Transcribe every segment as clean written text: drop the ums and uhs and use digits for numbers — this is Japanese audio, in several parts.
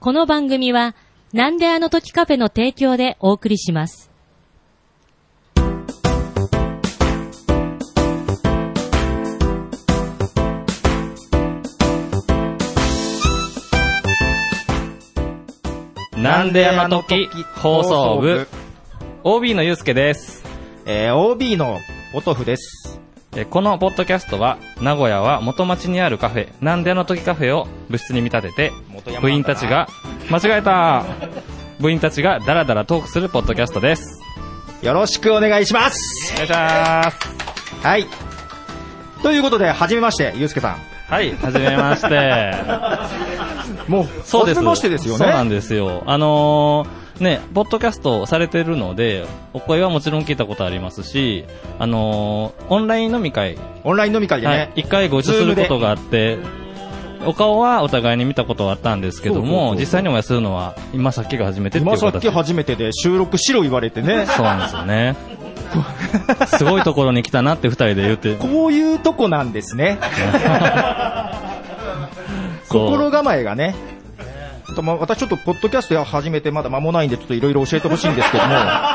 この番組は、なんであの時カフェの提供でお送りします。 なんであの時放送部 OB のゆうすけです。 OB のポトフです。 このポッドキャストは名古屋は元町にあるカフェなんであの時カフェを部室に見立てて部員たちが間違えた部員たちがダラダラトークするポッドキャストです。 よろしくお願いします。 お願いします。 はい、ということではじめましてゆうすけさん。 はい、はじめましてもうそうです、 はじめましてですよね。 そうなんですよ。ね、ポッドキャストされてるのでお声はもちろん聞いたことありますし、オンライン飲み会でね、 はい、1回ご一緒することがあって、お顔はお互いに見たことはあったんですけども、実際にお会いするのは今さっきが初めてっていう形で、 今さっき初めてで収録しろ言われてね。 そうなんですよねすごいところに来たなって2人で言って、 こういうとこなんですね心構えがね。私ちょっとポッドキャスト始めてまだ間もないんで、ちょっといろいろ教えてほしいんですけども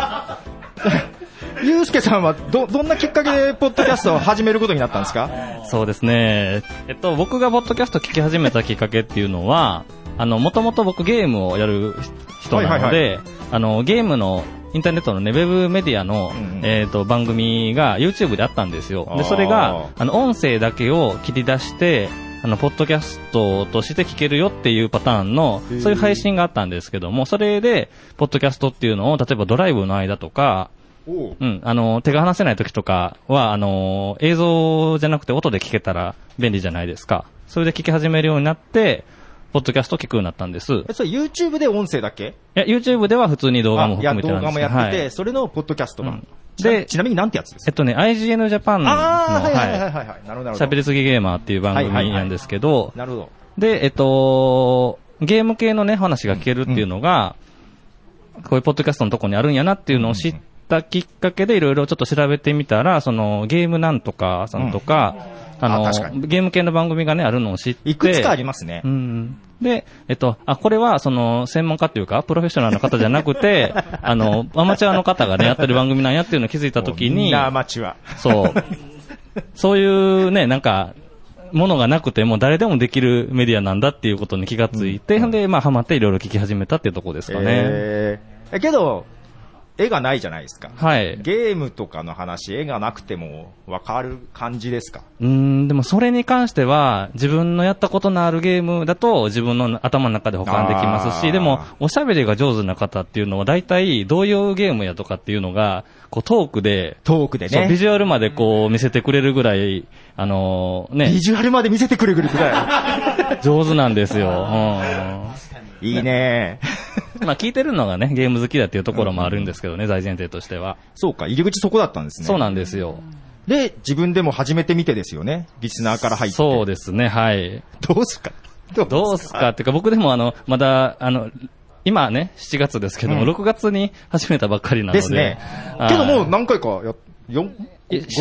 ゆうすけさんはどんなきっかけでポッドキャストを始めることになったんですか？ そうですね、僕がポッドキャスト聞き始めたきっかけっていうのは、もともと僕ゲームをやる人なので、ゲームのインターネットのね、ウェブメディアの、番組が YouTube であったんですよ。でそれが音声だけを切り出してポッドキャストとして聞けるよっていうパターンのそういう配信があったんですけども、それでポッドキャストっていうのを例えばドライブの間とか、手が離せない時とかは映像じゃなくて音で聞けたら便利じゃないですか。それで聞き始めるようになってポッドキャストを聞くようになったんです。 それ YouTube で音声だけ？ いや YouTube では普通に動画も含めてなんです。 動画もやってて、 はい、 それのポッドキャスト版、 でちなみに何てやつですか ？IGN ジャパンの喋りすぎゲーマーっていう番組なんですけど、 なるほど。 で、ゲーム系のね、話が聞けるっていうのが、こういうポッドキャストのとこにあるんやなっていうのを知ったきっかけで、いろいろちょっと調べてみたら、その、ゲームなんとかさんとか、ゲーム系の番組がね、あるのを知って。 いくつかありますね。 で、これは、その、専門家っていうか、プロフェッショナルの方じゃなくて、アマチュアの方がね、やってる番組なんやっていうのを気づいたときに、 みんなアマチュア。 そう。そういうね、なんか、ものがなくても誰でもできるメディアなんだっていうことに気がついて、で、ハマっていろいろ聞き始めたっていうところですかね。 けど、絵がないじゃないですか。 はい。 ゲームとかの話、絵がなくても分かる感じですか？ でもそれに関しては、自分のやったことのあるゲームだと自分の頭の中で保管できますし、でも、おしゃべりが上手な方っていうのは大体どういうゲームやとかっていうのが、こうトークでね、ビジュアルまでこう見せてくれるぐらい、ね。 ビジュアルまで見せてくれるぐらい。上手なんですよ。 いいね聞いてるのがね、ゲーム好きだっていうところもあるんですけどね、大前提としては。 そうか、入り口そこだったんですね。 そうなんですよ。 で、自分でも始めてみてですよね。リスナーから入って。 そうですね、はい。 どうすかっていうか、僕でもまだ、今ね、7月ですけども、6月に始めたばっかりなので。 ですね。けどもう何回か週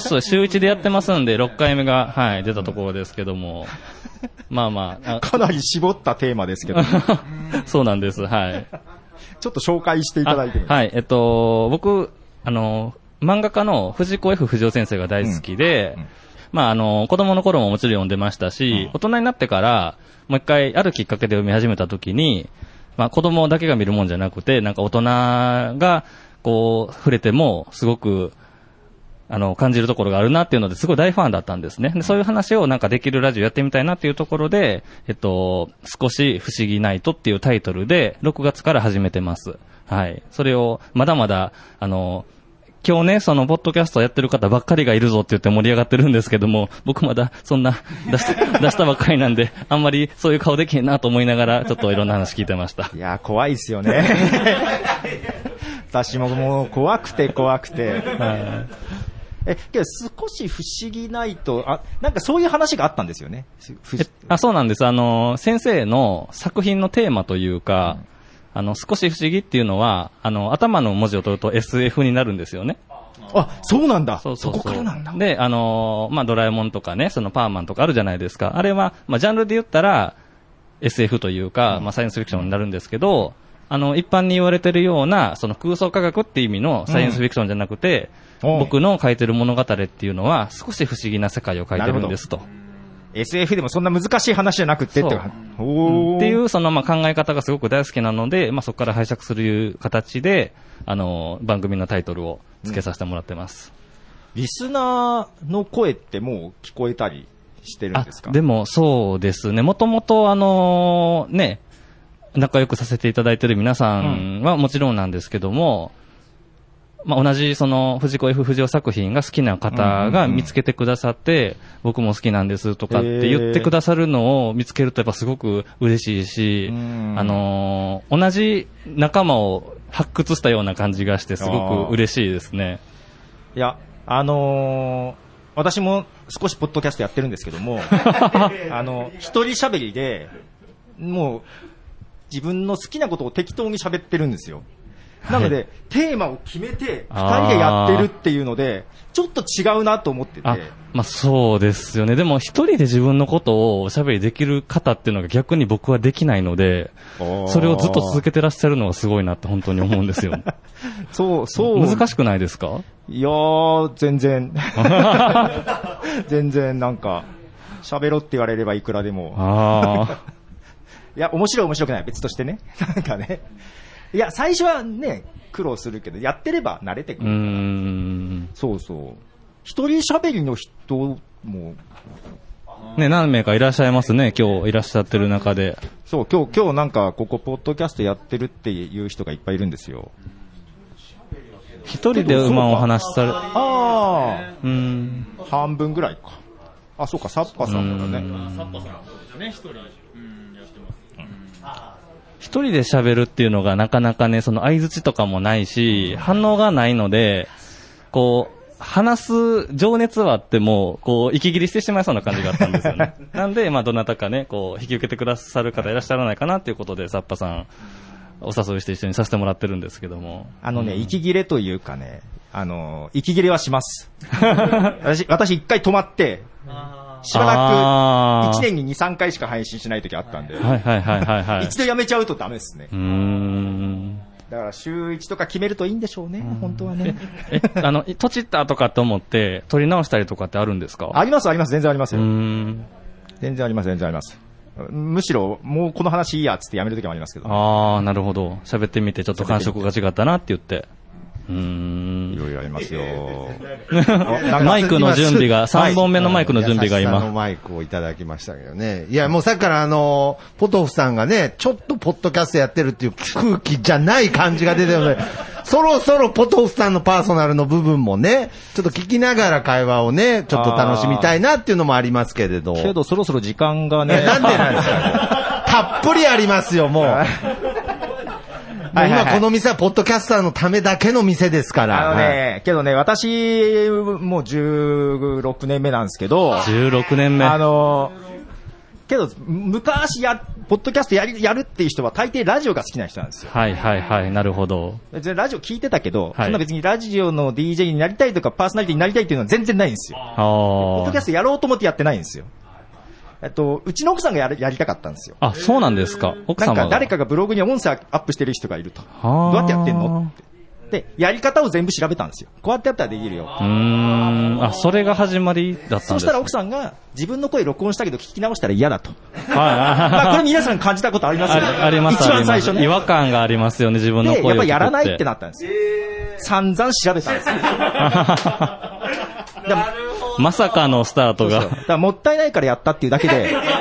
1でやってますんで、6回目が、はい、出たところですけども。 かなり絞ったテーマですけど。 そうなんです、はい。 ちょっと紹介していただいてもいいですか？ はい、僕、漫画家の藤子 F 不二雄先生が大好きで、子供の頃ももちろん読んでましたし、大人になってから、もう一回あるきっかけで読み始めた時に、子供だけが見るもんじゃなくて、なんか大人が、こう、触れても、すごく、感じるところがあるなっていうのですごい大ファンだったんですね。でそういう話をなんかできるラジオやってみたいなっていうところで、少し不思議ナイトっていうタイトルで6月から始めてます。はい。それをまだまだ今日ね、そのポッドキャストやってる方ばっかりがいるぞって言って盛り上がってるんですけども、僕まだそんな出したばっかりなんで、あんまりそういう顔できへんなと思いながらちょっといろんな話聞いてました。 いや怖いですよね。私ももう怖くて。はい。けど少し不思議ないと、なんかそういう話があったんですよね。 そうなんです。先生の作品のテーマというか、少し不思議っていうのは、頭の文字を取ると SF になるんですよね。 そうなんだ。 そうそこからなんだ。 で、ドラえもんとかね、そのパーマンとかあるじゃないですか。あれは、ジャンルで言ったら、 SF というか、サイエンスフィクションになるんですけど、一般に言われてるような、その空想科学っていう意味のサイエンスフィクションじゃなくて、僕の書いてる物語っていうのは少し不思議な世界を書いてるんですと。 SF でもそんな難しい話じゃなくてってっていうその考え方がすごく大好きなので、そこから拝借する形で、番組のタイトルを付けさせてもらってます。 リスナーの声ってもう聞こえたりしてるんですか？ でもそうですね。もともと仲良くさせていただいている皆さんはもちろんなんですけども、同じその藤子 F 不二雄作品が好きな方が見つけてくださって、僕も好きなんですとかって言ってくださるのを見つけるとやっぱすごく嬉しいし、同じ仲間を発掘したような感じがしてすごく嬉しいですね。 いや、私も少しポッドキャストやってるんですけども、一人喋りで、もう自分の好きなことを適当に喋ってるんですよ。なので、テーマを決めて、二人でやってるっていうので、ちょっと違うなと思ってて。 そうですよね。でも、一人で自分のことをおしゃべりできる方っていうのが逆に僕はできないので、それをずっと続けてらっしゃるのがすごいなって本当に思うんですよ。 そう。 難しくないですか？ いやー、全然。全然なんか、喋ろって言われればいくらでも。いや、面白くない。別としてね。なんかね。いや、最初はね、苦労するけど、やってれば慣れてくる。そう。一人喋りの人も、 何名かいらっしゃいますね、今日いらっしゃってる中で。 そう、今日なんか、ここ、ポッドキャストやってるっていう人がいっぱいいるんですよ。 一人で馬を話され、 半分ぐらいか。そうか、サッパさんもだね。サッパさんね、一人。 一人で喋るっていうのがなかなかね、その相槌とかもないし、反応がないので、話す情熱はあっても、息切りしてしまいそうな感じがあったんですよね。なんで、どなたかね、引き受けてくださる方いらっしゃらないかなっていうことで、サッパさん、お誘いして一緒にさせてもらってるんですけども。 息切れというかね、息切れはします。私一回止まって、しばらく1年に 2,3 回しか配信しないときあったんで、一度やめちゃうとダメですね。だから週1とか決めるといいんでしょうね、本当はね。 とちったとかって思って撮り直したりとかってあるんですか？ あります、全然ありますよ。全然あります。むしろもうこの話いいやっつってやめるときもありますけど。 なるほど。喋ってみてちょっと感触が違ったなって言って。いろいろありますよ。 マイクの準備が、3本目のマイクの準備が今。 のマイクをいただきましたけどね。いや、もうさっきからポトフさんがね、ちょっとポッドキャストやってるっていう空気じゃない感じが出てるので、そろそろポトフさんのパーソナルの部分もね、ちょっと聞きながら会話をね、ちょっと楽しみたいなっていうのもありますけれど。 けどそろそろ時間がね。 なんでなんですかたっぷりありますよ、もう。今この店はポッドキャスターのためだけの店ですから。 けどね、私、もう16年目なんですけど。 16年目。 けど、昔ポッドキャストやるっていう人は大抵ラジオが好きな人なんですよ。 なるほど。 別にラジオ聞いてたけど、そんな別にラジオの DJ になりたいとかパーソナリティになりたいっていうのは全然ないんですよ。ポッドキャストやろうと思ってやってないんですよ。うちの奥さんがやりたかったんですよ。 そうなんですか。奥様が。 なんか誰かがブログに音声アップしてる人がいると。どうやってやってんのって。で、やり方を全部調べたんですよ。こうやってやったらできるよ。 それが始まりだったんですね。 そしたら奥さんが自分の声録音したけど聞き直したら嫌だと。これ皆さん感じたことありますよね。 あります。 一番最初ね。 違和感がありますよね、自分の声を聞いて。 やっぱやらないってなったんですよ。散々調べたんですよ。 まさかのスタートが。 だからもったいないからやったっていうだけで。それで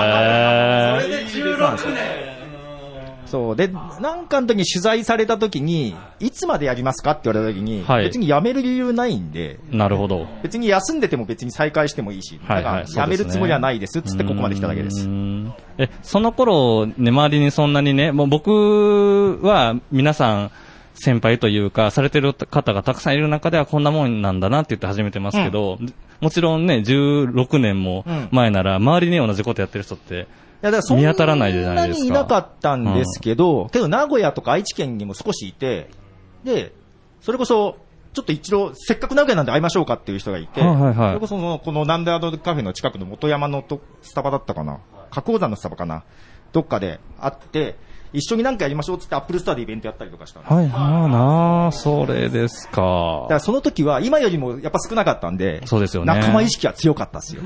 16年。そう。で、なんかの時に取材された時に、いつまでやりますかって言われた時に、別に辞める理由ないんで。 なるほど。 別に休んでても別に再開してもいいし、だから辞めるつもりはないですっつってここまで来ただけです。 その頃ね、周りにそんなにね、もう僕は皆さん、先輩というか、されてる方がたくさんいる中ではこんなもんなんだなって言って始めてますけど、もちろんね、16年も前なら、周りに同じことやってる人って、見当たらないじゃないですか。 そんなにいなかったんですけど、けど名古屋とか愛知県にも少しいて、で、それこそ、ちょっと一度、せっかく名古屋なんで会いましょうかっていう人がいて、それこそこのなんでカフェの近くの元山のスタバだったかな、花崗山のスタバかな。 どっかで会って、一緒になんかやりましょうっつってアップルストアでイベントやったりとかしたんです。 はい、それですか。 だからその時は今よりもやっぱ少なかったんで、 そうですよね。 仲間意識は強かったですよ。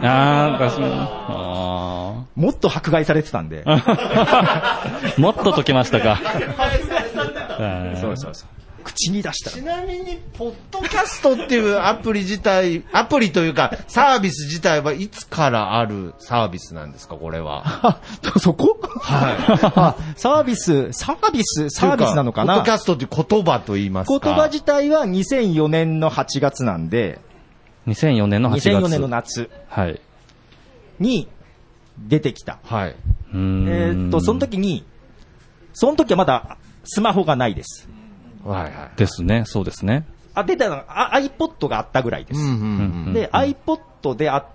もっと迫害されてたんで。 もっと解けましたか。 そうそうそう。口に出した。 ちなみに、ポッドキャストっていうアプリというか、サービス自体はいつからあるサービスなんですか、これは。 そこ？はい。サービスなのかな？ ポッドキャストっていう言葉と言いますか。 言葉自体は2004年の8月なんで、 2004年の8月。 2004年の夏。 はい。 に出てきた。 はい。 その時はまだスマホがないです。 はいはい。 ですね、そうですね。 出たのが iPod があったぐらいです。で、iPod であって、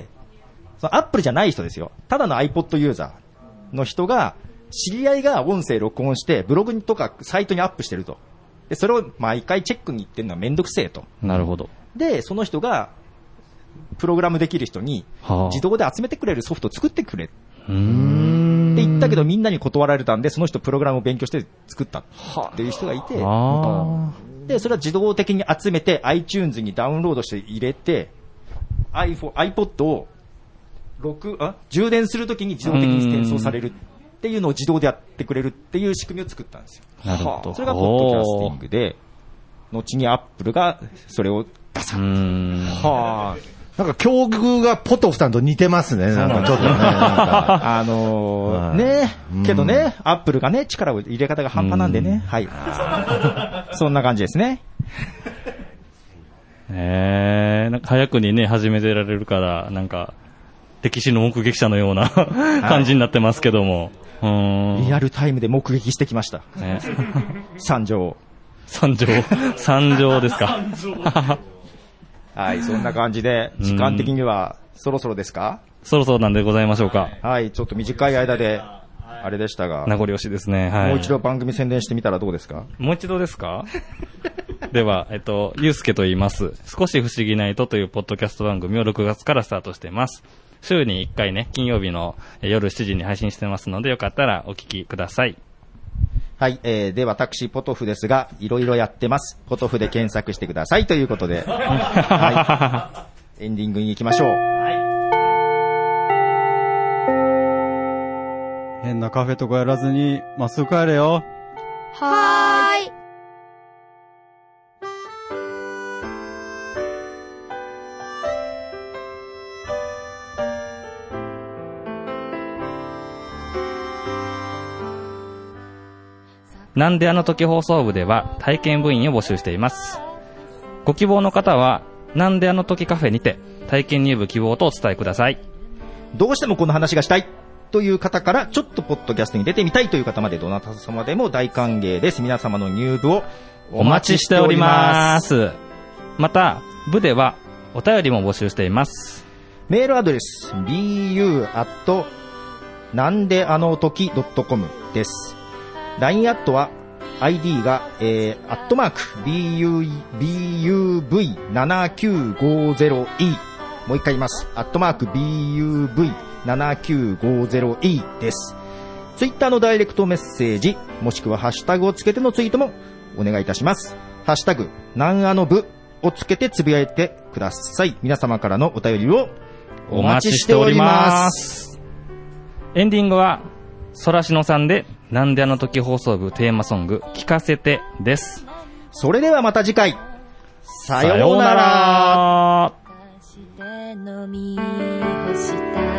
アップルじゃない人ですよ。ただの iPod ユーザーの人が、知り合いが音声録音して、ブログとかサイトにアップしてると。で、それを毎回チェックに行ってるのはめんどくせえと。 なるほど。 で、その人が、プログラムできる人に、自動で集めてくれるソフトを作ってくれ。って言ったけどみんなに断られたんで、その人プログラムを勉強して作ったっていう人がいて、で、それは自動的に集めて iTunes にダウンロードして入れて、iPod を充電するときに自動的に転送されるっていうのを自動でやってくれるっていう仕組みを作ったんですよ。 なるほど。 それがポッドキャスティングで、後に Apple がそれを出さはあ。なんか境遇がポトフさんと似てますね。なんかちょっとね。 けどね、アップルがね、力を入れ方が半端なんでね。はい。そんな感じですね。 なんか早くにね、始めてられるから、なんか、歴史の目撃者のような感じになってますけども。 リアルタイムで目撃してきました。惨状ですか。はい、そんな感じで、時間的にはそろそろですか？ そろそろなんでございましょうか。 はい、ちょっと短い間で、あれでしたが。 名残惜しいですね。はい。 もう一度番組宣伝してみたらどうですか？ もう一度ですか？では、ゆうすけと言います。少し不思議ないとというポッドキャスト番組を6月からスタートしています。週に1回ね、金曜日の夜7時に配信してますので、よかったらお聞きください。 はい、で、私、ポトフですが、いろいろやってます。ポトフで検索してくださいということで、はい、エンディングに行きましょう。 はい、変なカフェとかやらずに、まっすぐ帰れよ。 はーい。 なんであの時放送部では体験部員を募集しています。ご希望の方は、なんであの時カフェにて体験入部希望とお伝えください。 どうしてもこの話がしたいという方から、ちょっとポッドキャストに出てみたいという方まで、どなた様でも大歓迎です。皆様の入部をお待ちしております。 また、部ではお便りも募集しています。 メールアドレス、bu@ なんであの時 .com です。LINE アットは ID が、@buv7950e もう一回言います。@buv7950e です。ツイッターのダイレクトメッセージ、もしくはハッシュタグをつけてのツイートもお願いいたします。ハッシュタグ、なんあの部をつけてつぶやいてください。皆様からのお便りをお待ちしております。 エンディングは、そらしのさんで、なんであの時放送部テーマソング、聞かせてです。 それではまた次回。さようなら。 飲み干した